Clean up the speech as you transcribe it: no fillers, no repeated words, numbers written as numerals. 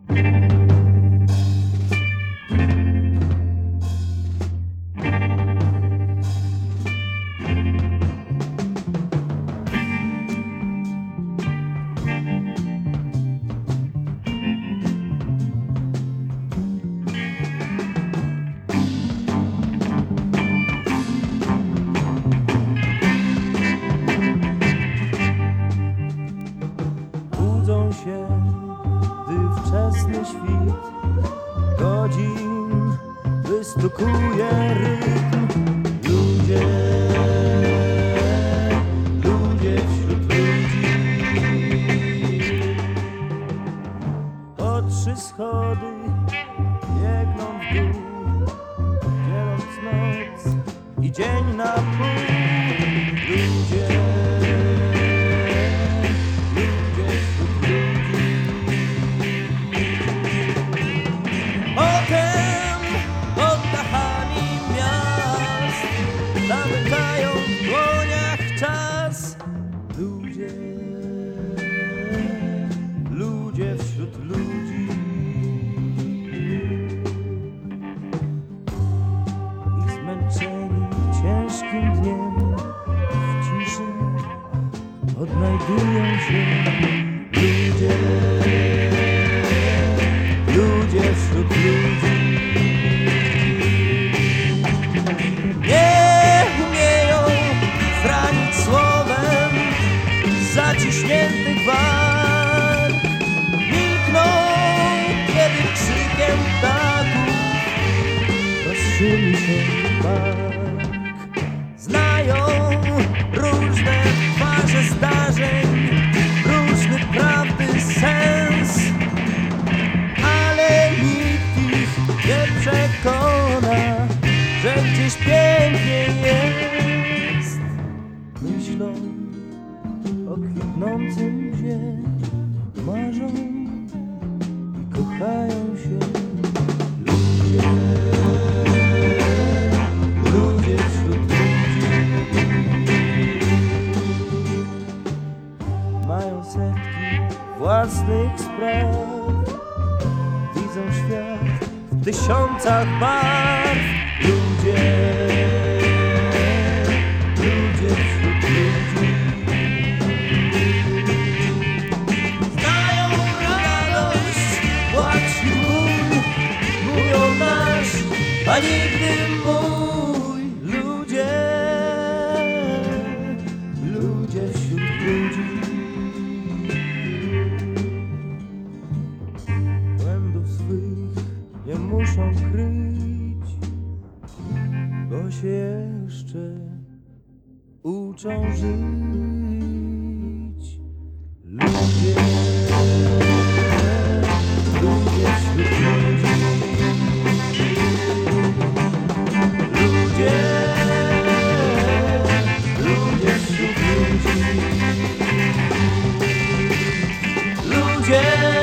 Budzą się, gdy wczesny świt godzin wystukuje rytm. Ludzie wśród ludzi. Po 3 schody biegną w dół, dzieląc noc i dzień na pół. Ludzie wśród ludzi. Potem pod dachami miast zamykają w dłoniach czas. Ludzie wśród ludzi. I zmęczeni ciężkim dniem w ciszy odnajdują się. Ludzie wśród ludzi. Nie umieją zranić słowem zaciśniętych warg. Milkną, kiedy krzykiem ptaków rozszyli się bark. Znają różne twarze zdarzeń, różny prawdy sens, ale nikt ich nie przekona, że gdzieś pięknie jest. Myślą o kwitnącym zie, marzą i kochają się. Ludzie wśród ludzi. Mają setki własnych spraw, widzą świat w 1000 barw. Ludzie wśród ludzi. Znają radość, płacz i ból, mówią nasz, a nigdy mój. Ludzie wśród ludzi. Błędów swych nie muszą kryć, bo się jeszcze uczą żyć. Ludzie wśród ludzi. Ludzie wśród ludzi. Ludzie